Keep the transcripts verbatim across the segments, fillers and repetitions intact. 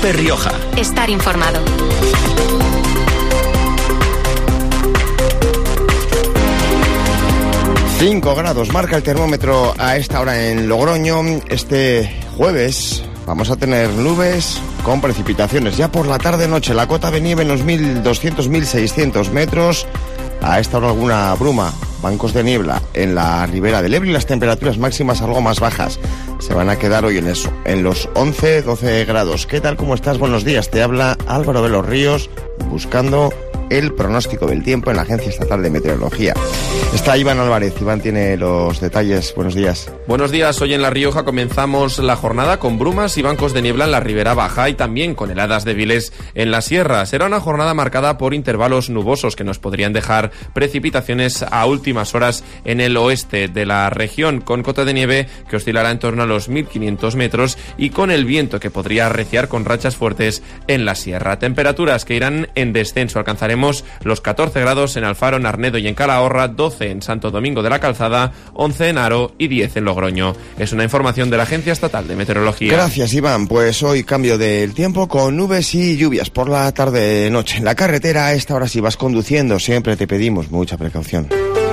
COPE Rioja. Estar informado. cinco grados marca el termómetro a esta hora en Logroño. Este jueves vamos a tener nubes con precipitaciones. Ya por la tarde-noche la cota de nieve en los mil doscientos a mil seiscientos metros. A esta hora alguna bruma, bancos de niebla en la ribera del Ebro y las temperaturas máximas algo más bajas. Se van a quedar hoy en eso, en los once, doce grados. ¿Qué tal? ¿Cómo estás? Buenos días. Te habla Álvaro de los Ríos buscando el pronóstico del tiempo en la Agencia Estatal de Meteorología. Está Iván Álvarez. Iván tiene los detalles. Buenos días. Buenos días. Hoy en La Rioja comenzamos la jornada con brumas y bancos de niebla en la ribera baja y también con heladas débiles en la sierra. Será una jornada marcada por intervalos nubosos que nos podrían dejar precipitaciones a últimas horas en el oeste de la región, con cota de nieve que oscilará en torno a los mil quinientos metros y con el viento que podría arreciar con rachas fuertes en la sierra. Temperaturas que irán en descenso. Alcanzaremos los catorce grados en Alfaro, en Arnedo y en Calahorra, doce en Santo Domingo de la Calzada, once en Haro y diez en Logroño. Es una información de la Agencia Estatal de Meteorología. Gracias, Iván. Pues hoy cambio del tiempo con nubes y lluvias por la tarde-noche. En la carretera a esta hora, si vas conduciendo, siempre te pedimos mucha precaución.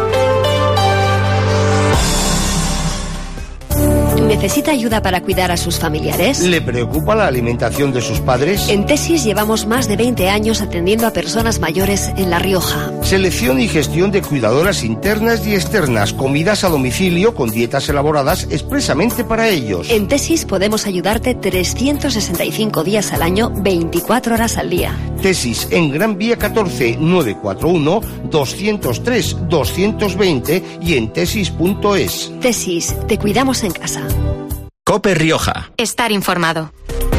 ¿Necesita ayuda para cuidar a sus familiares? ¿Le preocupa la alimentación de sus padres? En Tesis llevamos más de veinte años atendiendo a personas mayores en La Rioja. Selección y gestión de cuidadoras internas y externas, comidas a domicilio con dietas elaboradas expresamente para ellos. En Tesis podemos ayudarte trescientos sesenta y cinco días al año, veinticuatro horas al día. Tesis en Gran Vía catorce, nueve cuatro uno, dos cero tres, dos dos cero y en tesis punto es. Tesis, te cuidamos en casa. COPE Rioja. Estar informado.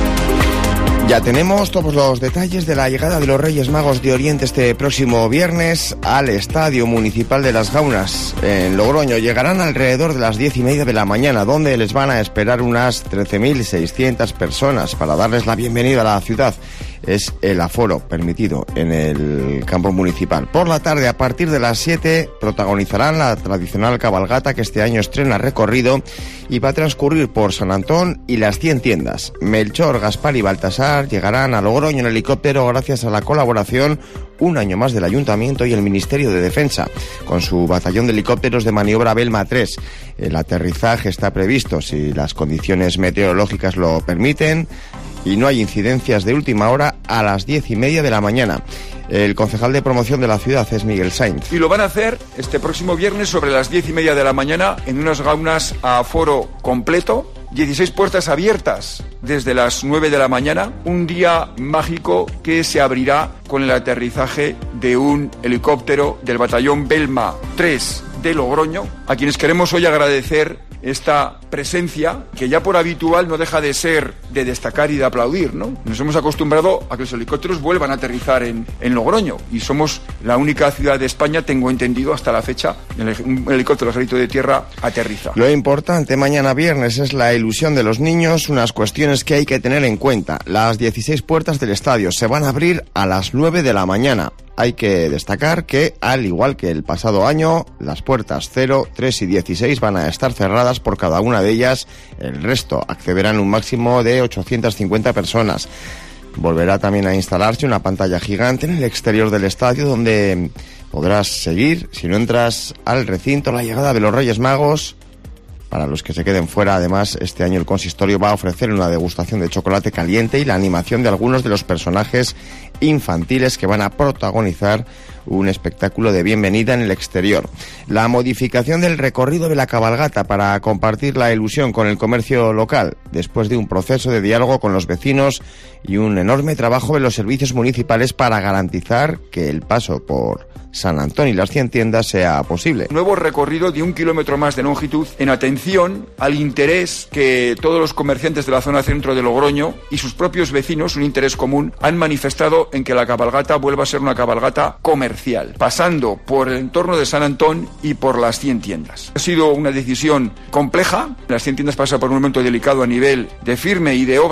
Ya tenemos todos los detalles de la llegada de los Reyes Magos de Oriente este próximo viernes al Estadio Municipal de Las Gaunas en Logroño. Llegarán alrededor de las diez y media de la mañana, donde les van a esperar unas trece mil seiscientas personas para darles la bienvenida a la ciudad. Es el aforo permitido en el campo municipal. Por la tarde, a partir de las siete, protagonizarán la tradicional cabalgata que este año estrena recorrido y va a transcurrir por San Antón y las cien tiendas. Melchor, Gaspar y Baltasar llegarán a Logroño en helicóptero gracias a la colaboración un año más del Ayuntamiento y el Ministerio de Defensa, con su batallón de helicópteros de maniobra Belma tres. El aterrizaje está previsto si las condiciones meteorológicas lo permiten y no hay incidencias de última hora a las diez y media de la mañana. El concejal de promoción de la ciudad es Miguel Sainz. Y lo van a hacer este próximo viernes sobre las diez y media de la mañana en unas gaunas a aforo completo, dieciséis puertas abiertas desde las nueve de la mañana, un día mágico que se abrirá con el aterrizaje de un helicóptero del batallón Belma tres de Logroño, a quienes queremos hoy agradecer esta presencia, que ya por habitual no deja de ser de destacar y de aplaudir, ¿no? Nos hemos acostumbrado a que los helicópteros vuelvan a aterrizar en, en Logroño y somos la única ciudad de España, tengo entendido hasta la fecha, un helicóptero del Ejército de Tierra aterriza. Lo importante mañana viernes es la ilusión de los niños, unas cuestiones que hay que tener en cuenta. Las dieciséis puertas del estadio se van a abrir a las nueve de la mañana. Hay que destacar que, al igual que el pasado año, las puertas cero, tres y dieciséis van a estar cerradas por cada una de ellas. El resto accederán un máximo de ochocientas cincuenta personas. Volverá también a instalarse una pantalla gigante en el exterior del estadio donde podrás seguir, si no entras al recinto, la llegada de los Reyes Magos. Para los que se queden fuera, además, este año el consistorio va a ofrecer una degustación de chocolate caliente y la animación de algunos de los personajes infantiles que van a protagonizar un espectáculo de bienvenida en el exterior. La modificación del recorrido de la cabalgata para compartir la ilusión con el comercio local, después de un proceso de diálogo con los vecinos y un enorme trabajo de los servicios municipales para garantizar que el paso por San Antón y las cien tiendas sea posible. Nuevo recorrido de un kilómetro más de longitud en atención al interés que todos los comerciantes de la zona centro de Logroño y sus propios vecinos, un interés común, han manifestado en que la cabalgata vuelva a ser una cabalgata comercial, pasando por el entorno de San Antón y por las cien tiendas. Ha sido una decisión compleja. Las cien tiendas pasan por un momento delicado a nivel de firme y de obras,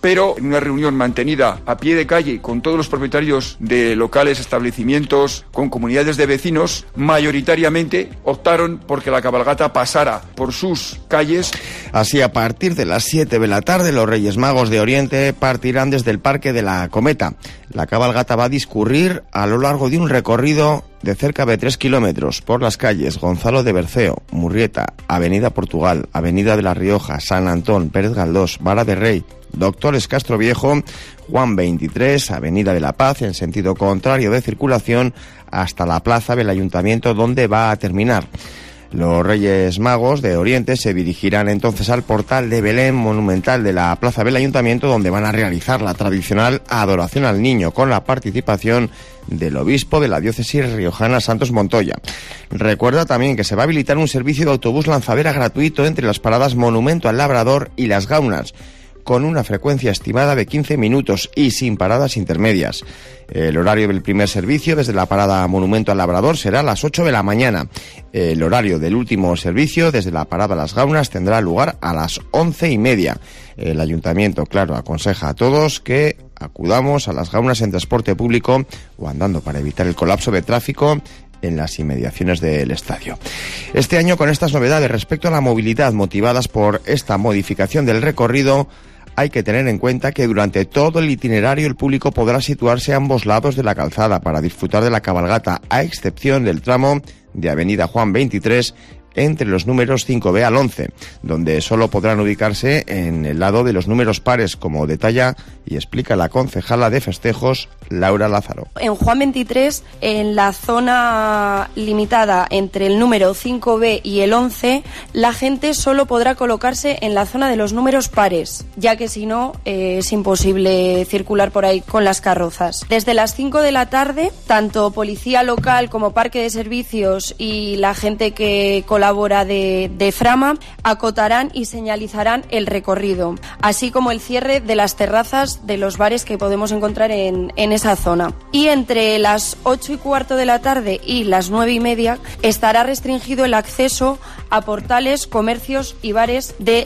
pero en una reunión mantenida a pie de calle con todos los propietarios de locales, establecimientos, con comunidades de vecinos, mayoritariamente optaron porque la cabalgata pasara por sus calles. Así, a partir de las siete de la tarde, los Reyes Magos de Oriente partirán desde el Parque de la Cometa. La cabalgata va a discurrir a lo largo de un recorrido de cerca de tres kilómetros por las calles Gonzalo de Berceo, Murrieta, Avenida Portugal, Avenida de La Rioja, San Antón, Pérez Galdós, Vara de Rey, Doctores Castro Viejo, Juan veintitrés, Avenida de la Paz, en sentido contrario de circulación, hasta la plaza del Ayuntamiento, donde va a terminar. Los Reyes Magos de Oriente se dirigirán entonces al portal de Belén monumental de la Plaza del Ayuntamiento, donde van a realizar la tradicional adoración al niño con la participación del obispo de la diócesis riojana Santos Montoya. Recuerda también que se va a habilitar un servicio de autobús lanzadera gratuito entre las paradas Monumento al Labrador y Las Gaunas, con una frecuencia estimada de quince minutos y sin paradas intermedias. El horario del primer servicio desde la parada Monumento al Labrador será a las ocho de la mañana. El horario del último servicio desde la parada Las Gaunas tendrá lugar a las once y media. El ayuntamiento, claro, aconseja a todos que acudamos a Las Gaunas en transporte público o andando para evitar el colapso de tráfico en las inmediaciones del estadio. Este año, con estas novedades respecto a la movilidad motivadas por esta modificación del recorrido, hay que tener en cuenta que durante todo el itinerario el público podrá situarse a ambos lados de la calzada para disfrutar de la cabalgata, a excepción del tramo de Avenida Juan veintitrés entre los números cinco B al once, donde solo podrán ubicarse en el lado de los números pares, como detalla y explica la concejala de festejos, Laura Lázaro. En Juan veintitrés, en la zona limitada entre el número cinco B y el once, la gente solo podrá colocarse en la zona de los números pares, ya que si no eh, es imposible circular por ahí con las carrozas. Desde las cinco de la tarde, tanto policía local como parque de servicios y la gente que colabora de, de Frama acotarán y señalizarán el recorrido, así como el cierre de las terrazas de los bares que podemos encontrar en, en esa zona. Y entre las ocho y cuarto de la tarde y las nueve y media estará restringido el acceso a portales, comercios y bares de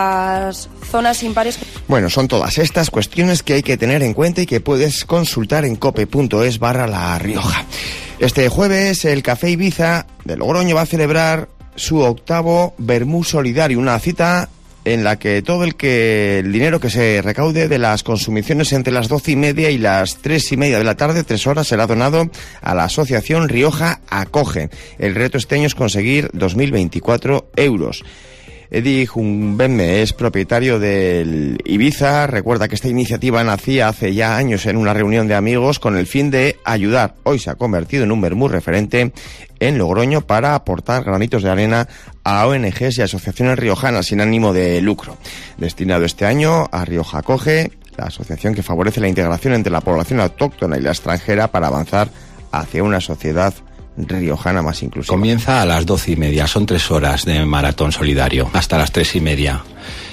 las zonas impares. Bueno, son todas estas cuestiones que hay que tener en cuenta y que puedes consultar en cope punto es barra La Rioja. Este jueves el Café Ibiza de Logroño va a celebrar su octavo Vermú Solidario, una cita en la que todo el que el dinero que se recaude de las consumiciones entre las doce y media y las tres y media de la tarde, tres horas, será donado a la asociación Rioja Acoge. El reto este año es conseguir dos mil veinticuatro euros. Eddie Jumbemme es propietario del Ibiza. Recuerda que esta iniciativa nacía hace ya años en una reunión de amigos con el fin de ayudar. Hoy se ha convertido en un vermú referente en Logroño para aportar granitos de arena a O N Ges y asociaciones riojanas sin ánimo de lucro. Destinado este año a Rioja Acoge, la asociación que favorece la integración entre la población autóctona y la extranjera para avanzar hacia una sociedad riojana más inclusiva. Comienza a las doce y media, son tres horas de maratón solidario, hasta las tres y media.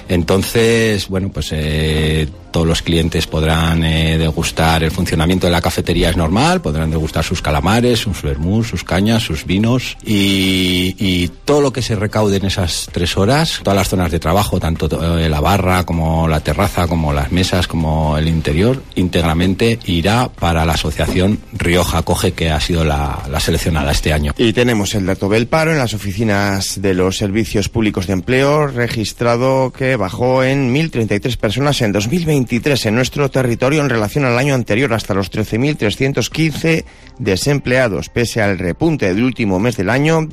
Entonces, bueno, pues eh, todos los clientes podrán eh, degustar el funcionamiento de la cafetería, es normal, podrán degustar sus calamares, sus vermús, sus cañas, sus vinos y, y todo lo que se recaude en esas tres horas, todas las zonas de trabajo, tanto eh, la barra como la terraza, como las mesas, como el interior, íntegramente irá para la asociación Rioja Acoge, que ha sido la, la seleccionada este año. Y tenemos el dato del paro en las oficinas de los servicios públicos de empleo, registrado que bajó en mil treinta y tres personas en dos mil veintitrés en nuestro territorio en relación al año anterior, hasta los trece mil trescientos quince desempleados, pese al repunte del último mes del año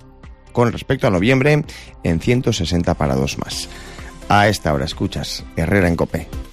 con respecto a noviembre en ciento sesenta parados más. A esta hora escuchas Herrera en COPE.